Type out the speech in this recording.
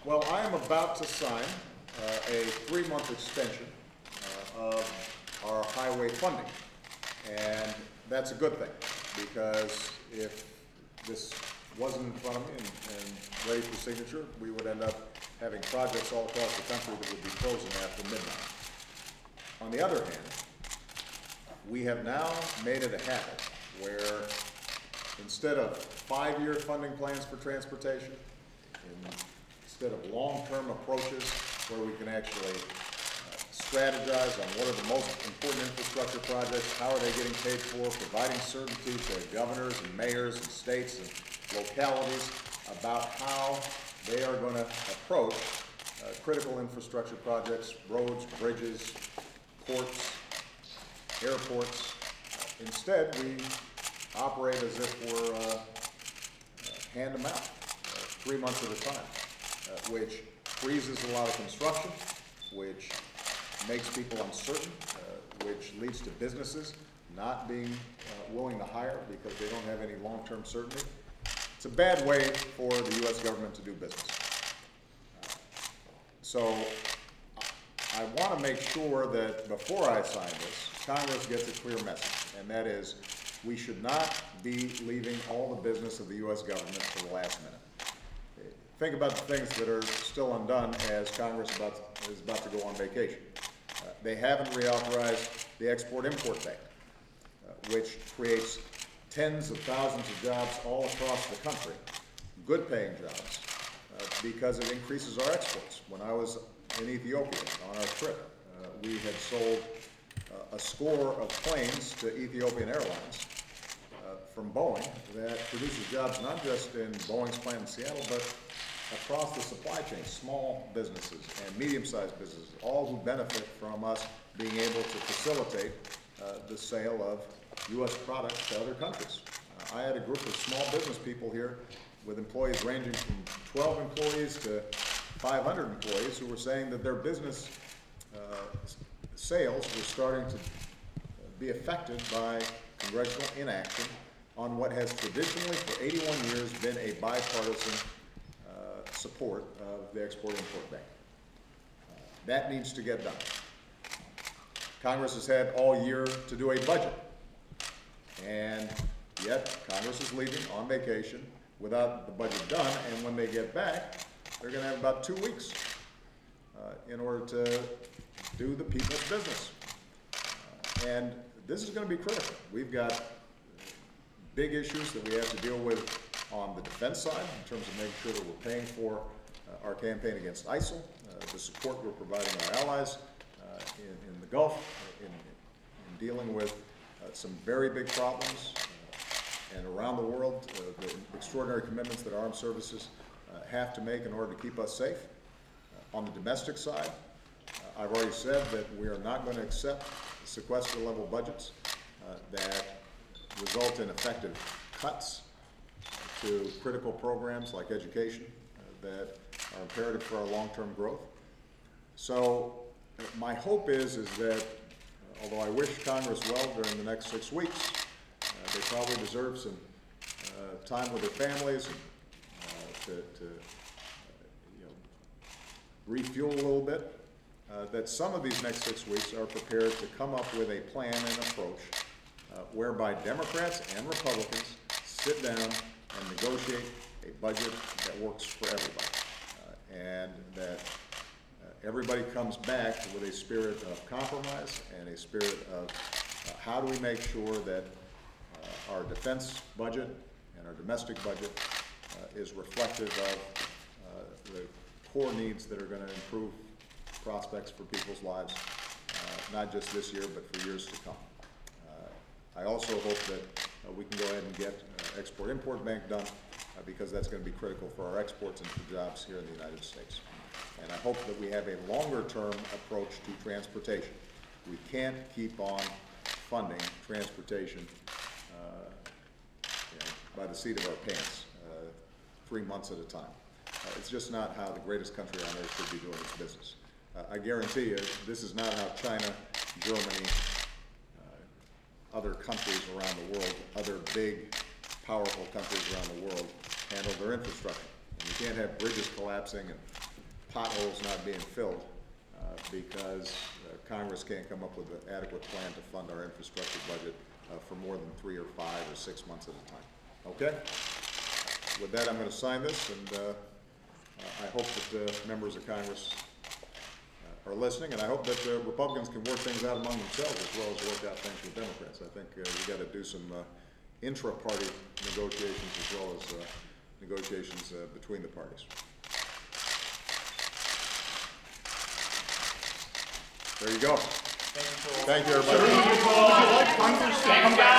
Well, I am about to sign a 3-month extension of our highway funding. And that's a good thing, because if this wasn't in front of me and ready for signature, we would end up having projects all across the country that would be frozen after midnight. On the other hand, we have now made it a habit where instead of 5-year funding plans for transportation, instead of long-term approaches where we can actually strategize on what are the most important infrastructure projects, how are they getting paid for, providing certainty to governors and mayors and states and localities about how they are going to approach critical infrastructure projects, roads, bridges, ports, airports. Instead, we operate as if we're hand to mouth, 3 months at a time, which freezes a lot of construction, which makes people uncertain, which leads to businesses not being willing to hire because they don't have any long-term certainty. It's a bad way for the U.S. government to do business. So I want to make sure that before I sign this, Congress gets a clear message, and that is we should not be leaving all the business of the U.S. government to the last minute. Think about the things that are still undone as Congress is about to go on vacation. They haven't reauthorized the Export-Import Bank, which creates tens of thousands of jobs all across the country, good-paying jobs, because it increases our exports. When I was in Ethiopia on our trip, we had sold a score of planes to Ethiopian Airlines from Boeing that produces jobs not just in Boeing's plant in Seattle, but across the supply chain, small businesses and medium-sized businesses, all who benefit from us being able to facilitate the sale of U.S. products to other countries. I had a group of small business people here with employees ranging from 12 employees to 500 employees who were saying that their business sales were starting to be affected by congressional inaction on what has traditionally for 81 years been a bipartisan support of the Export-Import Bank. That needs to get done. Congress has had all year to do a budget, and yet Congress is leaving on vacation without the budget done, and when they get back, they're going to have about 2 weeks in order to do the people's business. And this is going to be critical. We've got big issues that we have to deal with on the defense side in terms of making sure that we're paying for our campaign against ISIL, the support we're providing our allies in the Gulf, in dealing with some very big problems and around the world, the extraordinary commitments that armed services have to make in order to keep us safe. On the domestic side, I've already said that we are not going to accept sequester-level budgets that result in effective cuts to critical programs like education that are imperative for our long-term growth. So my hope is that although I wish Congress well during the next 6 weeks, they probably deserve some time with their families and to refuel a little bit, that some of these next 6 weeks are prepared to come up with a plan and approach whereby Democrats and Republicans sit down and negotiate a budget that works for everybody, and that everybody comes back with a spirit of compromise and a spirit of how do we make sure that our defense budget and our domestic budget is reflective of the core needs that are going to improve prospects for people's lives, not just this year, but for years to come. I also hope that we can go ahead and get Export-Import Bank done because that's going to be critical for our exports and for jobs here in the United States. And I hope that we have a longer-term approach to transportation. We can't keep on funding transportation by the seat of our pants 3 months at a time. It's just not how the greatest country on earth should be doing its business. I guarantee you, this is not how China, Germany, other countries around the world, other big, powerful countries around the world handle their infrastructure. And you can't have bridges collapsing and potholes not being filled because Congress can't come up with an adequate plan to fund our infrastructure budget for more than 3 or 5 or 6 months at a time. Okay? With that, I'm going to sign this, and I hope that members of Congress are listening, and I hope that Republicans can work things out among themselves as well as work out things with Democrats. I think we got to do some intra-party negotiations as well as negotiations between the parties. There you go. Thank you, everybody. Would you like Congress to come back